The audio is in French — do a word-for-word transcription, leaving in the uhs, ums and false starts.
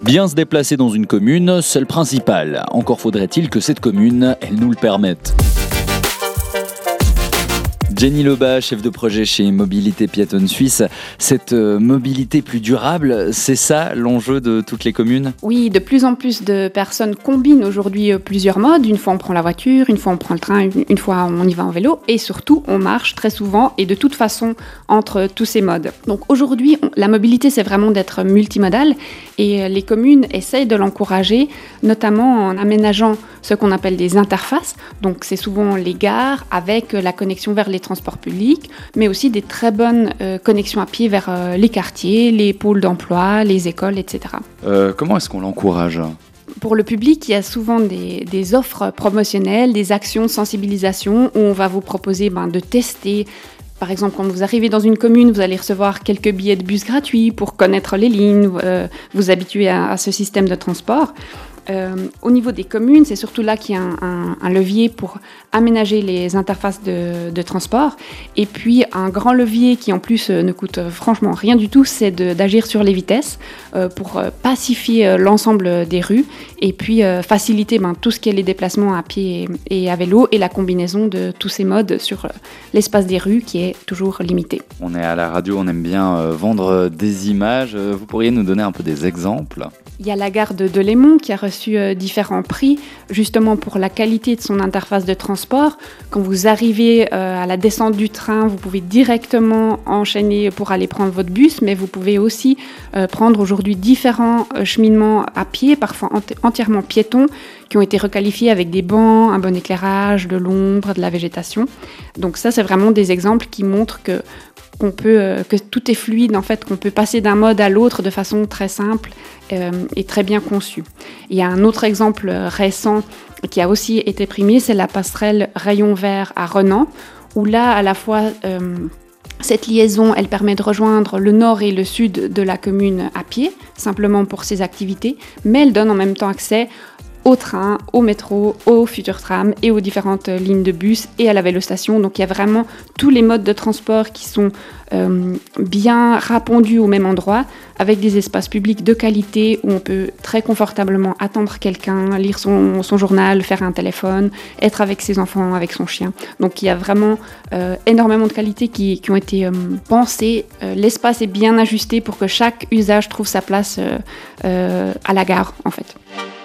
Bien se déplacer dans une commune, c'est le principal. Encore faudrait-il que cette commune, elle nous le permette. Jenny Lebas, chef de projet chez Mobilité Piétonne Suisse. Cette euh, mobilité plus durable, c'est ça l'enjeu de toutes les communes ? Oui, de plus en plus de personnes combinent aujourd'hui euh, plusieurs modes. Une fois on prend la voiture, une fois on prend le train, une, une fois on y va en vélo et surtout on marche très souvent et de toute façon entre tous ces modes. Donc aujourd'hui, on, la mobilité c'est vraiment d'être multimodale et euh, les communes essayent de l'encourager, notamment en aménageant ce qu'on appelle des interfaces. Donc c'est souvent les gares avec euh, la connexion vers les transports publics, mais aussi des très bonnes euh, connexions à pied vers euh, les quartiers, les pôles d'emploi, les écoles, et cetera. Euh, comment est-ce qu'on l'encourage ? Pour le public, il y a souvent des, des offres promotionnelles, des actions de sensibilisation où on va vous proposer ben, de tester. Par exemple, quand vous arrivez dans une commune, vous allez recevoir quelques billets de bus gratuits pour connaître les lignes, euh, vous habituer à, à ce système de transport. Euh, au niveau des communes, c'est surtout là qu'il y a un, un, un levier pour aménager les interfaces de, de transport. Et puis, un grand levier qui, en plus, euh, ne coûte euh, franchement rien du tout, c'est de, d'agir sur les vitesses euh, pour euh, pacifier euh, l'ensemble des rues et puis euh, faciliter ben, tout ce qui est les déplacements à pied et, et à vélo et la combinaison de tous ces modes sur euh, l'espace des rues qui est toujours limité. On est à la radio, on aime bien euh, vendre des images. Vous pourriez nous donner un peu des exemples ? Il y a la gare de Delémont qui a reçu euh, différents prix justement pour la qualité de son interface de transport. Quand vous arrivez euh, à la descente du train, vous pouvez directement enchaîner pour aller prendre votre bus, mais vous pouvez aussi euh, prendre aujourd'hui différents euh, cheminements à pied, parfois ent- entièrement piétons, qui ont été requalifiés avec des bancs, un bon éclairage, de l'ombre, de la végétation. Donc ça, c'est vraiment des exemples qui montrent que qu'on peut, euh, que tout est fluide, en fait, qu'on peut passer d'un mode à l'autre de façon très simple euh, et très bien conçue. Il y a un autre exemple récent qui a aussi été primé, c'est la passerelle Rayon Vert à Renan, où là, à la fois, euh, cette liaison, elle permet de rejoindre le nord et le sud de la commune à pied, simplement pour ses activités, mais elle donne en même temps accès au train, au métro, au futur tram et aux différentes lignes de bus et à la vélostation. Donc il y a vraiment tous les modes de transport qui sont euh, bien répondus au même endroit, avec des espaces publics de qualité où on peut très confortablement attendre quelqu'un, lire son, son journal, faire un téléphone, être avec ses enfants, avec son chien. Donc il y a vraiment euh, énormément de qualités qui, qui ont été euh, pensées. Euh, l'espace est bien ajusté pour que chaque usage trouve sa place euh, euh, à la gare en fait.